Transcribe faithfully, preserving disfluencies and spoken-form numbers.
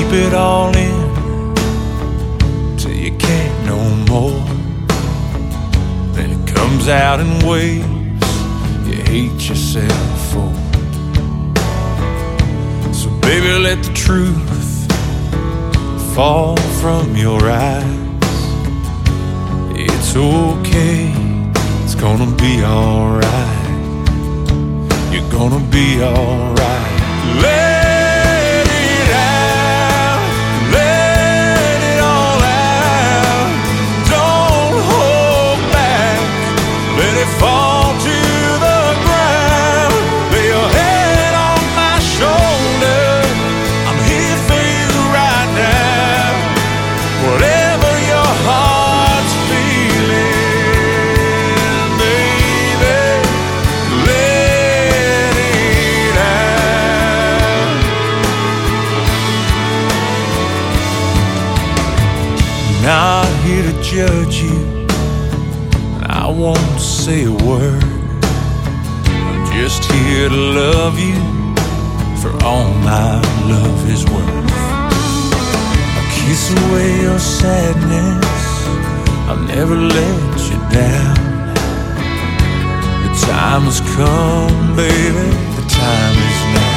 keep it all in till you can't no more. Then it comes out in waves you hate yourself for. So baby, let the truth fall from your eyes. It's okay, it's gonna be alright. You're gonna be alright. Let it out, let it all out. Don't hold back, let it fall to the ground. Lay your head on my shoulder, I'm here for you right now. Whatever your heart's feeling, baby, let it out. Not here to judge you, I won't say a word. I'm just here to love you for all my love is worth. I'll kiss away your sadness, I'll never let you down. The time has come, baby, the time is now.